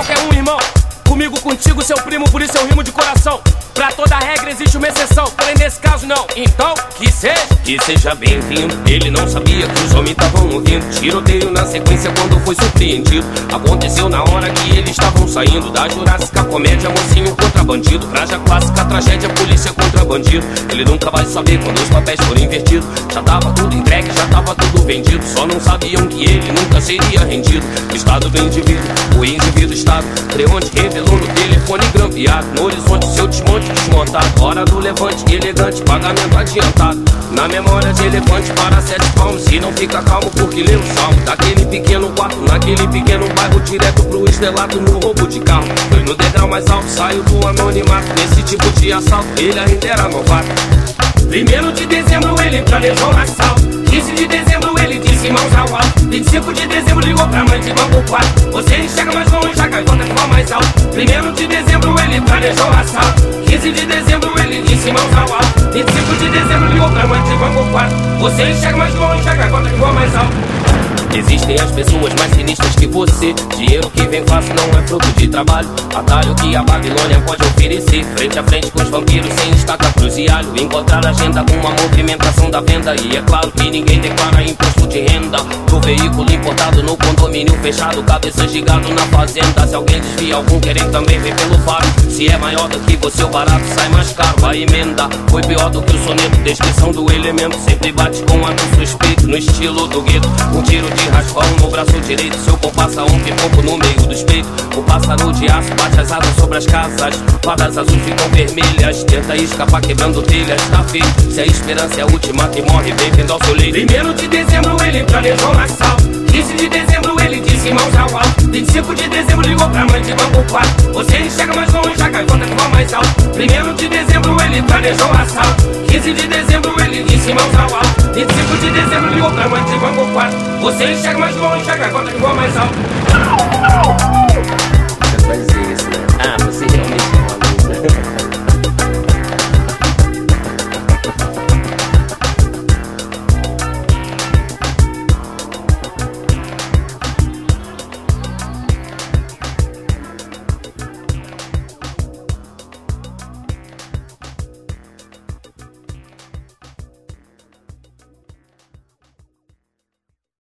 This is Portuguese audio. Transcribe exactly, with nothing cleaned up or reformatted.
qualquer um, irmão. Comigo, contigo, seu primo, por isso eu rimo de coração. Pra toda regra existe uma exceção, porém nesse caso não. Então, que seja, que seja bem-vindo. Ele não sabia que os homens estavam ouvindo. Tiroteio na sequência quando foi surpreendido. Aconteceu na hora que eles estavam saindo da Jurássica Comédia, mocinho contra bandido. Traja clássica, tragédia, polícia contra bandido. Ele nunca vai saber quando os papéis forem invertidos. Já tava tudo entregue, já tava tudo vendido. Só não sabiam que ele nunca seria rendido. O estado do indivíduo, o indivíduo estado. Creonte revelou no telefone grampeado. No horizonte seu desmonte desmontado. Hora do levante, elegante, pagamento adiantado. Na memória de elefante para sete palmos. E não fica calmo porque lê o salmo. Daquele pequeno quarto, naquele pequeno bairro, direto pro estrelato no roubo de carro. Foi no degrau mais alto, saiu do anonimato. Nesse tipo de assalto, ele ainda era novato. Primeiro de dezembro ele planejou um assalto. quinze de dezembro ele disse mãos ao alto. vinte e cinco de dezembro ligou pra mãe de banco quatro. Você enxerga mais longe, a gaivota ficou mais alto. Primeiro de dezembro ele planejou um assalto. quinze de dezembro ele disse mãos ao alto. vinte e cinco de dezembro ligou pra mãe de banco quatro. Você enxerga mais longe, a gaivota ficou mais alto. Existem as pessoas mais sinistras que você. Dinheiro que vem fácil não é fruto de trabalho. Atalho que a Babilônia pode oferecer. Frente a frente com os vampiros sem estaca, cruz e alho. Encontrar agenda com uma movimentação da venda. E é claro que ninguém declara imposto de renda. Do veículo importado no condomínio fechado. Cabeça de gado na fazenda. Se alguém desvia algum, querem também ver pelo faro. Se é maior do que você, o barato sai mais caro. A emenda foi pior do que o soneto. Descrição do elemento sempre bate com a do suspeito. No estilo do gueto, um tiro de raspão no braço direito. Seu pão passa um pipoco no meio dos peitos. O pássaro de aço bate as asas sobre as casas. Fadas azuis ficam vermelhas. Tenta escapar quebrando telhas, tá feito. Se a esperança é a última que morre, bem-vindo ao seu leito. Primeiro de dezembro ele planejou um assalto. quinze de dezembro ele disse mãos ao alto. vinte e cinco de dezembro ligou pra mãe de banco quatro. Você enxerga mais longe, a gaivota ficou mais alto. Primeiro de dezembro ele planejou um assalto. quinze de dezembro ele disse mãos ao alto. vinte e cinco de dezembro ligou pra mãe de banco quatro. Você enxerga mais longe, a gaivota ficou mais alto.